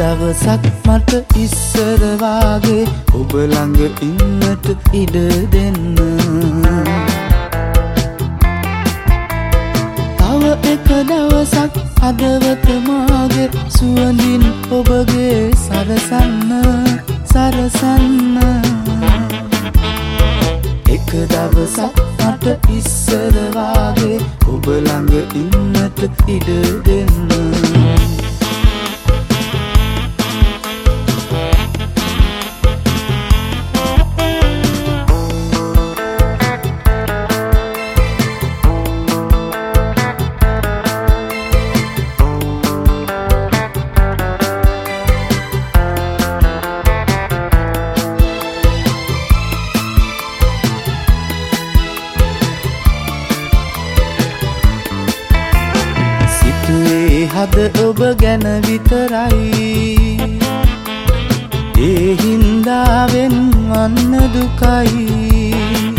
දවසක් මට ඉස්සර වාගේ ඔබ ළඟ ඉන්නට ඉඩ දෙන්න. තව එක දවසක් හදවත මාගේ සුවඳින් ඔබගේ සරසන්න සරසන්න. එක දවසක් මට ඉස්සර වාගේ ඔබ ළඟ ඉන්නට ඉඩ දෙන්න. හද ඔබ ගැන විතරයි, ඒ හින්දාවෙන් වන්න දුකයි.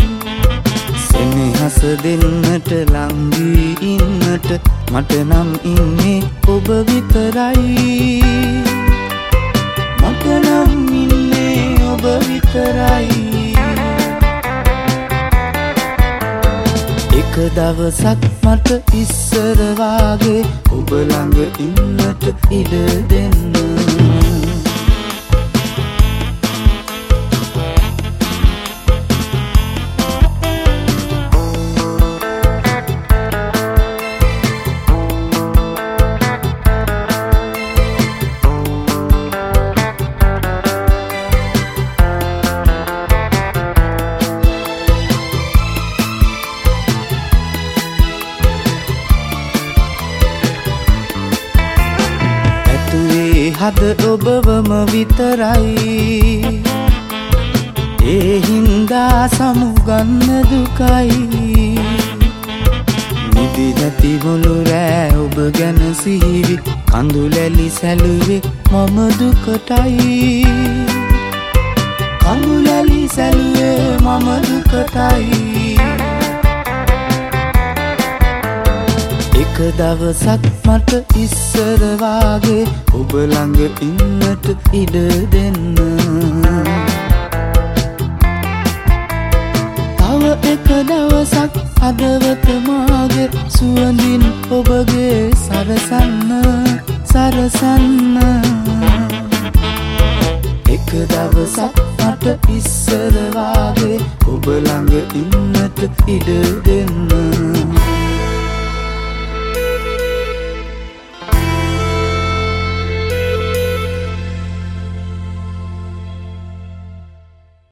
සෙනෙහස දෙන්නට ලංවී ඉන්නට මට නම් ඉන්නේ ඔබ විතරයි. මට නම් ඉන්නේ ඔබ විතරයි. එක දවසක් මට ඉස්සර වාගේ ඔබ ළඟ ඉන්නට ඉඩ දෙන්න. හද ඔබවම විතරයි, ඒ හින්දා සමුගන්න දුකයි. නිදි නැති මුළු රෑ ඔබ ගැන සිහිවි කඳුලැලි සැලුවේ මම දුකටයි. කඳුලැලි සැලුවේ මම දුකටයි. එක දවසක් මට ඉස්සර වාගේ ඔබ ළඟ ඉන්නට ඉඩ දෙන්න. තව එක දවසක් හදවත මාගේ සුවඳින් ඔබගේ සරසන්න සරසන්න. එක දවසක් මට ඉස්සර වාගේ ඔබ ළඟ ඉන්නට ඉඩ දෙන්න.